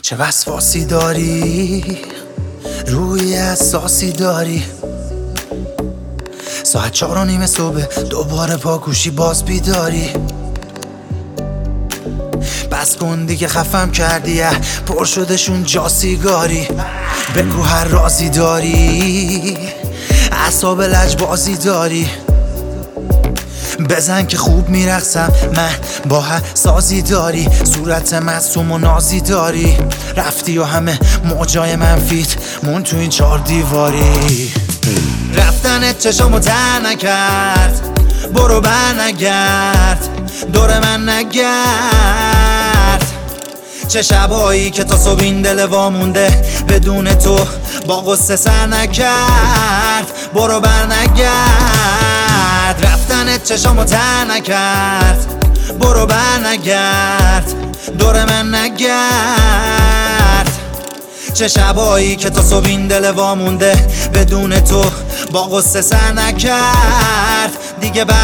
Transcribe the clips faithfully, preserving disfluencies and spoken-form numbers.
چه وسواسی داری، روی اساسی داری. ساعت چهار و نیم صبح دوباره پاکوشی باز بیداری. بس کن دیگه خفم کردی، پر شدشون جا سیگاری. بگو هر رازی داری، اعصاب لجبازی داری. بزن که خوب میرقصم من، با هر سازی داری. صورت معصوم و نازی داری. رفتی و همه موجای منفیت مون تو این چار دیواری. رفتنت چشامو تر نکرد، برو بر نگرد، دور من نگرد. چه شبایی که تا صبح این دل وامونده بدون تو با غصه سر نکرد. برو بر نگرد، رفتنت چشامو تر نکرد، برو بر نگرد، دور من نگرد. چه شبایی که تا صبح این دل وامونده بدون تو با غصه سر نکرد. دیگه بر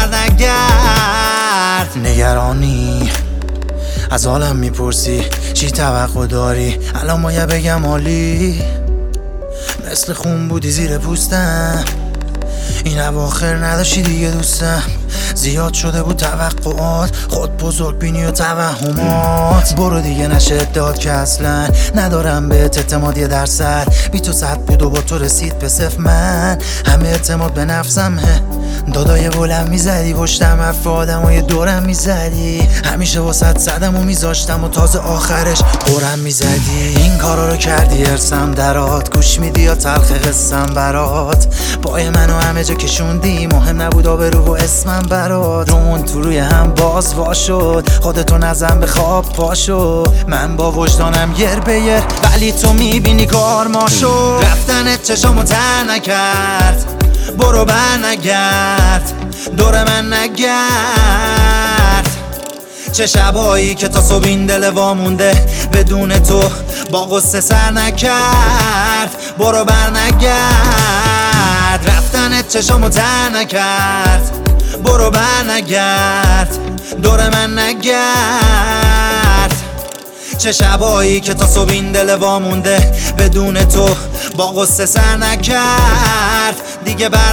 نگرد. نگرانی از حالم میپرسی، چی توقع داری؟ الان مایه بگم عالی، مثل خون بودی زیر پوستم. این اواخر نداشتی دیگه دوستم. زیاد شده بود توقعات، خود بزرگ بینی و توهمات. برو دیگه نشه داد که اصلا ندارم بهت اعتماد یه درصد. بی تو صد بود و با تو رسید به صفر. من همه اعتماد به نفسم هه. دادای بلند میزدی پشتم، حرف آدمای دورم میزدی. همیشه واسط زدم و میذاشتم و تازه آخرش قرم میزدی. این کارا رو کردی ارسم درات، گوش میدی یا تلخ قسم برات. پای منو همه جا کشوندی، مهم نبود آبرو و اسمم برات. رومون تو روی هم باز وا شد، خودتو نزن به خواب پاشو. من با وجدانم یر به یر، ولی تو میبینی کار ما شد. رفتنت چشامو تر نکرد، برو بر نگرد، دور من نگرد. چه شبایی که تا صبح این دل وامونده بدون تو با غصه سر نکرد. برو بر نگرد، رفتنت چشامو تر نکرد، برو بر نگرد، دور من نگرد. چه شبایی که تا صبح این دل وامونده بدون تو با غصه سر نکرد. دیگه بر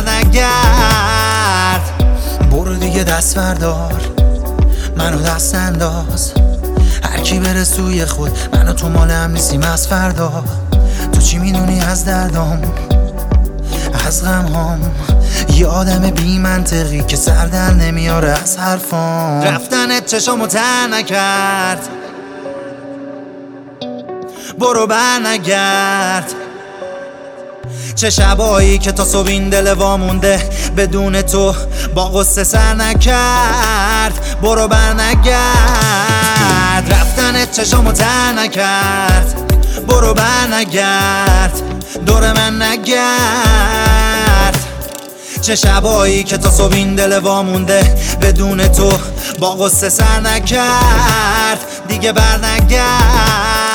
نگرد. برو دیگه دست بردار، منو دست انداز. هر کی بره سوی خود، منو تو مال هم نیستیم از فردا. تو چی میدونی از دردام، از غمهام؟ یه آدم بی منطقی که سر در نمیاره از حرفام. رفتنت چشامو تر نکرد، برو بر نگرد. چه شبایی که تا صبح این دل وامونده بدون تو با غصه سر نکرد. برو بر نگرد، رفتنت چشامو تر نکرد، برو بر نگرد، دور من نگرد. چه شبایی که تا صبح این دل وامونده بدون تو با غصه سر نکرد. دیگه بر نگرد.